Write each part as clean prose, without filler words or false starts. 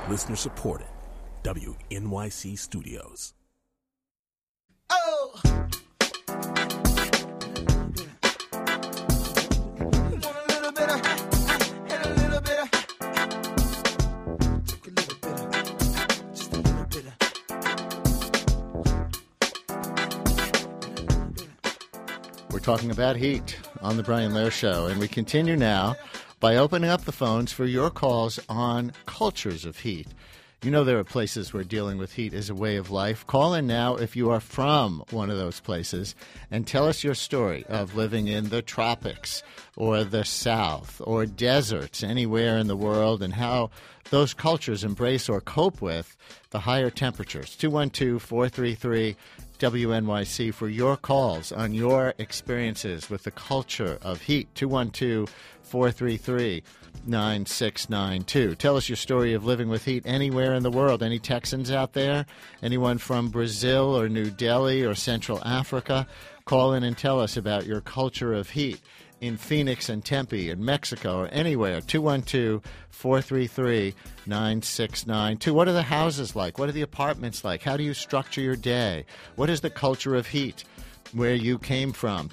Listener supported. WNYC Studios. Oh! We're talking about heat on the Brian Lehrer Show, and we continue now by opening up the phones for your calls on cultures of heat. You know there are places where dealing with heat is a way of life. Call in now if you are from one of those places and tell us your story of living in the tropics or the South or deserts anywhere in the world and how those cultures embrace or cope with the higher temperatures. 212-433-WNYC for your calls on your experiences with the culture of heat. 212-433-9692. Tell us your story of living with heat anywhere in the world. Any Texans out there? Anyone from Brazil or New Delhi or Central Africa? Call in and tell us about your culture of heat in Phoenix and Tempe and Mexico or anywhere. 212-433-9692. What are the houses like? What are the apartments like? How do you structure your day? What is the culture of heat where you came from?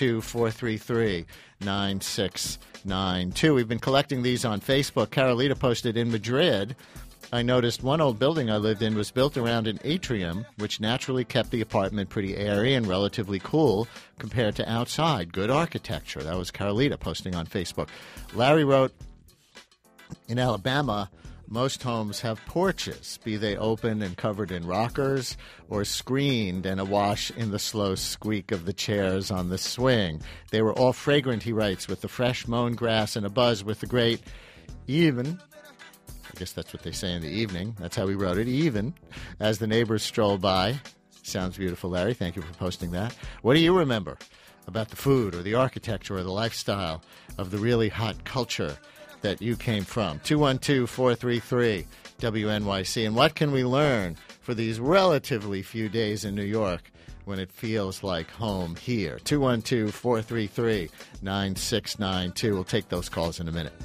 212-433-9692. We've been collecting these on Facebook. Carolita posted in Madrid. I noticed one old building I lived in was built around an atrium, which naturally kept the apartment pretty airy and relatively cool compared to outside. Good architecture. That was Carolita posting on Facebook. Larry wrote, in Alabama, most homes have porches, be they open and covered in rockers or screened and awash in the slow squeak of the chairs on the swing. They were all fragrant, he writes, with the fresh mown grass and a buzz with the great even. I guess that's what they say in the evening. That's how we wrote it, even, as the neighbors stroll by. Sounds beautiful, Larry. Thank you for posting that. What do you remember about the food or the architecture or the lifestyle of the really hot culture that you came from? 212-433-WNYC. And what can we learn for these relatively few days in New York when it feels like home here? 212-433-9692. We'll take those calls in a minute.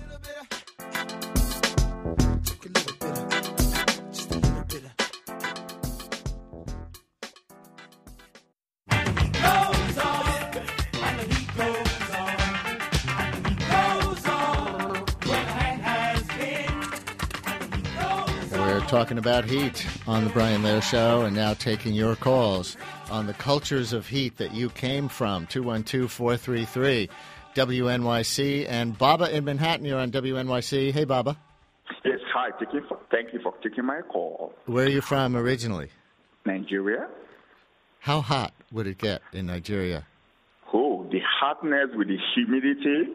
Talking about heat on the Brian Lehrer Show, and now taking your calls on the cultures of heat that you came from. 212-433-WNYC. And Baba in Manhattan, you're on WNYC. Hey, Baba. Yes, hi. Thank you for taking my call. Where are you from originally? Nigeria. How hot would it get in Nigeria? Oh, the hotness with the humidity.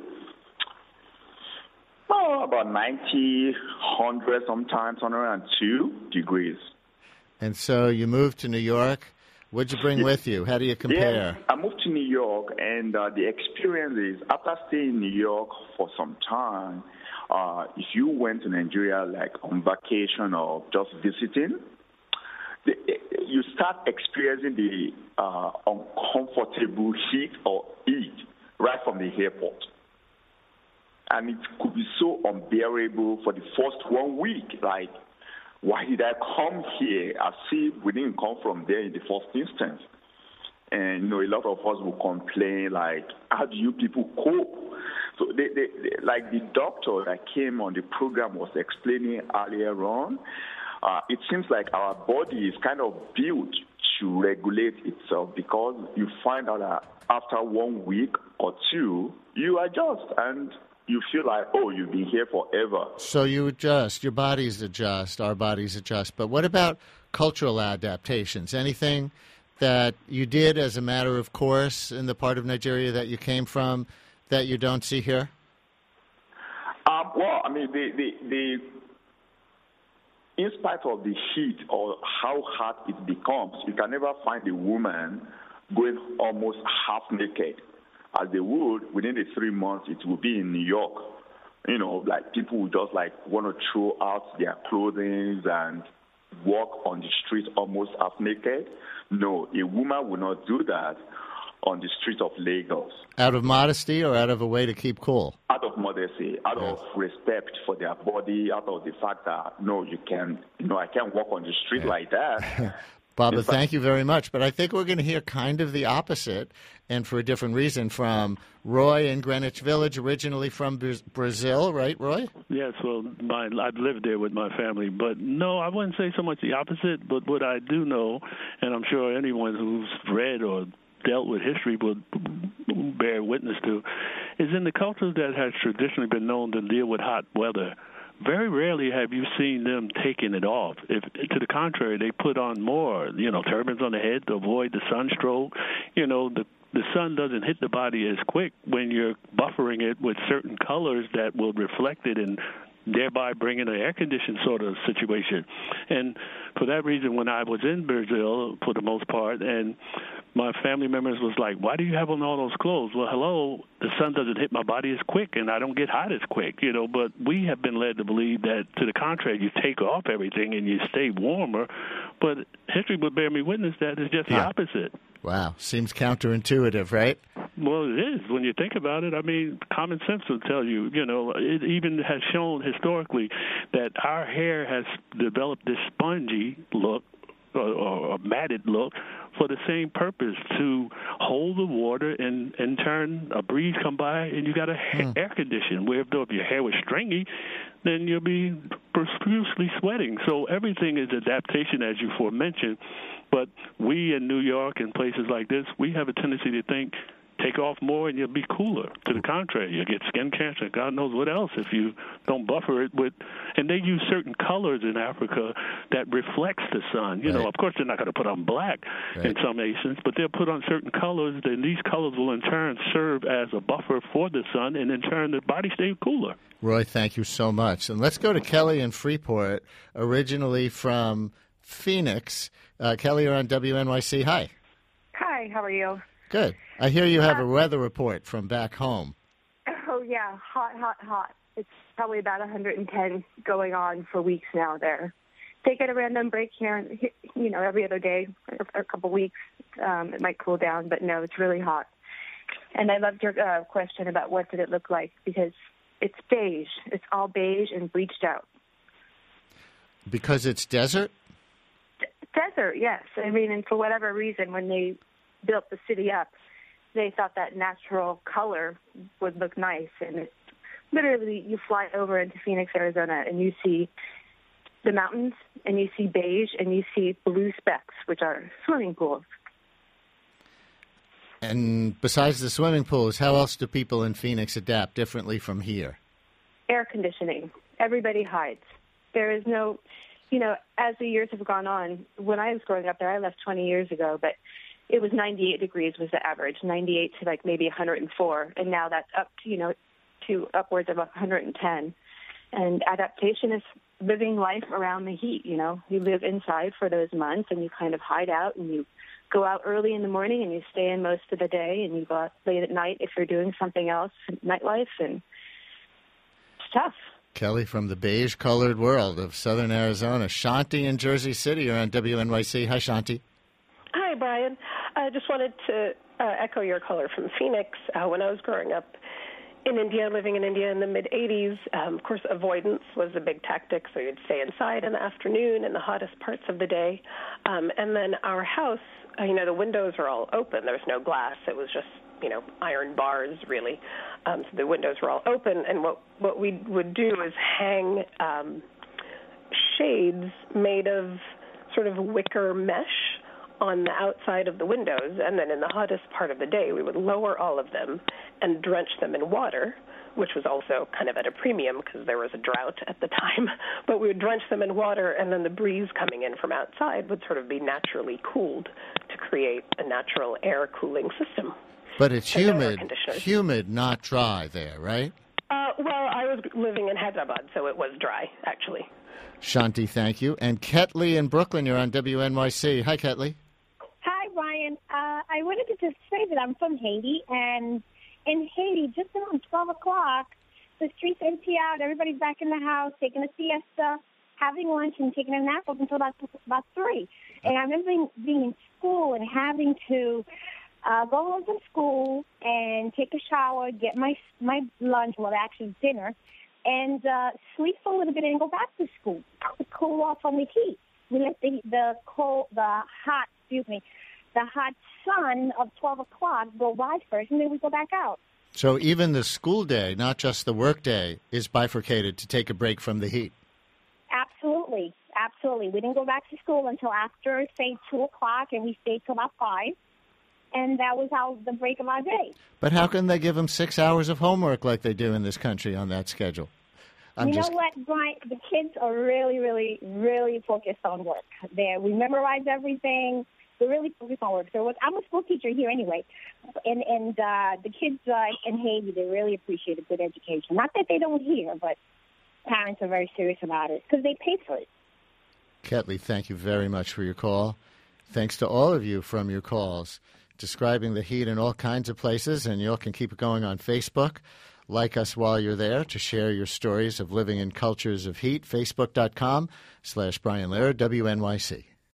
Oh, about 90, 100 sometimes, 102 degrees. And so you moved to New York. What'd you bring with you? How do you compare? Yeah, I moved to New York, and the experience is, after staying in New York for some time, if you went to Nigeria like on vacation or just visiting, you start experiencing the uncomfortable heat or heat right from the airport. And it could be so unbearable for the first 1 week. Like, why did I come here? As if we didn't come from there in the first instance. And, you know, a lot of us will complain, like, how do you people cope? So, like the doctor that came on the program was explaining earlier on, it seems like our body is kind of built to regulate itself, because you find out that after 1 week or two, you adjust and you feel like, oh, you've been here forever. So you adjust. Your bodies adjust. Our bodies adjust. But what about cultural adaptations? Anything that you did as a matter of course in the part of Nigeria that you came from that you don't see here? Well, I mean, in spite of the heat or how hot it becomes, you can never find a woman going almost half naked. As they would, within the 3 months, it will be in New York. You know, like people will just like want to throw out their clothing and walk on the street almost half naked. No, a woman will not do that. on the streets of Lagos. Out of modesty or out of a way to keep cool? Out of modesty, out of respect for their body, out of the fact that, no, I can't walk on the street like that. Baba, thank you very much. But I think we're going to hear kind of the opposite, and for a different reason, from Roy in Greenwich Village, originally from Brazil, right, Roy? Yes, well, I've lived there with my family. But no, I wouldn't say so much the opposite, but what I do know, and I'm sure anyone who's read or dealt with history would bear witness to, is in the cultures that has traditionally been known to deal with hot weather, very rarely have you seen them taking it off. If, to the contrary, they put on more, turbans on the head to avoid the sunstroke. The sun doesn't hit the body as quick when you're buffering it with certain colors that will reflect it and thereby bringing an air-conditioned sort of situation. And for that reason, when I was in Brazil, for the most part, and my family members was like, why do you have on all those clothes? Well, hello, the sun doesn't hit my body as quick, and I don't get hot as quick, But we have been led to believe that, to the contrary, you take off everything and you stay warmer. But history would bear me witness that it's just the opposite. Wow. Seems counterintuitive, right? Well, it is. When you think about it, I mean, common sense will tell you, it even has shown historically that our hair has developed this spongy look or a matted look for the same purpose, to hold the water and in turn a breeze come by and you got a air condition. Where if your hair was stringy, then you'll be profusely sweating. So everything is adaptation, as you forementioned. But we in New York and places like this, we have a tendency to think, take off more and you'll be cooler. To the contrary, you'll get skin cancer, God knows what else, if you don't buffer it with. And they use certain colors in Africa that reflects the sun. Of course, they're not going to put on black in some nations, but they'll put on certain colors, and these colors will in turn serve as a buffer for the sun, and in turn the body stays cooler. Roy, thank you so much. And let's go to Kelly in Freeport, originally from Phoenix. Kelly, you're on WNYC. Hi. Hi, how are you? Good. I hear you have a weather report from back home. Oh, yeah, hot, hot, hot. It's probably about 110 going on for weeks now there. They get a random break here, every other day or a couple weeks. It might cool down, but no, it's really hot. And I loved your question about what did it look like, because it's beige. It's all beige and bleached out. Because it's desert? Desert, yes. I mean, and for whatever reason, when they built the city up, they thought that natural color would look nice. And literally, you fly over into Phoenix, Arizona, and you see the mountains, and you see beige, and you see blue specks, which are swimming pools. And besides the swimming pools, how else do people in Phoenix adapt differently from here? Air conditioning. Everybody hides. There is no, as the years have gone on, when I was growing up there, I left 20 years ago, but it was 98 degrees was the average, 98 to like maybe 104, and now that's up to, to upwards of 110. And adaptation is living life around the heat, You live inside for those months, and you kind of hide out, and you go out early in the morning, and you stay in most of the day, and you go out late at night if you're doing something else, nightlife, and it's tough. Kelly from the beige-colored world of southern Arizona. Shanti in Jersey City. You're on WNYC. Hi, Shanti. Hi, Brian. I just wanted to echo your caller from Phoenix. When I was growing up in India, living in India in the mid-'80s, of course, avoidance was a big tactic, so you'd stay inside in the afternoon in the hottest parts of the day. And then our house, the windows were all open. There was no glass. It was just, iron bars, really. So the windows were all open, and what we would do is hang shades made of sort of wicker mesh on the outside of the windows, and then in the hottest part of the day, we would lower all of them and drench them in water, which was also kind of at a premium because there was a drought at the time. But we would drench them in water, and then the breeze coming in from outside would sort of be naturally cooled to create a natural air cooling system. But it's humid, not dry there, right? Well, I was living in Hyderabad, so it was dry, actually. Shanti, thank you. And Ketley in Brooklyn, you're on WNYC. Hi, Ketley. Hi, Ryan. I wanted to just say that I'm from Haiti, and in Haiti, just around 12 o'clock, the streets empty out. Everybody's back in the house, taking a siesta, having lunch, and taking a nap up until about 3. And I remember being in school and having to go home from school and take a shower, get my lunch, well, actually dinner, and sleep for a little bit and go back to school to cool off from the heat. We let the hot sun of 12 o'clock go by first, and then we go back out. So even the school day, not just the work day, is bifurcated to take a break from the heat. Absolutely. Absolutely. We didn't go back to school until after, say, 2 o'clock, and we stayed till about 5. And that was the break of our day. But how can they give them 6 hours of homework like they do in this country on that schedule? You know what, Brian? The kids are really, really, really focused on work. We memorize everything. We're really focused on work. So I'm a school teacher here anyway. And the kids in Haiti, they really appreciate a good education. Not that they don't hear, but parents are very serious about it because they pay for it. Ketley, thank you very much for your call. Thanks to all of you from your calls, describing the heat in all kinds of places, and you all can keep it going on Facebook. Like us while you're there to share your stories of living in cultures of heat. Facebook.com/Brian Lehrer, WNYC.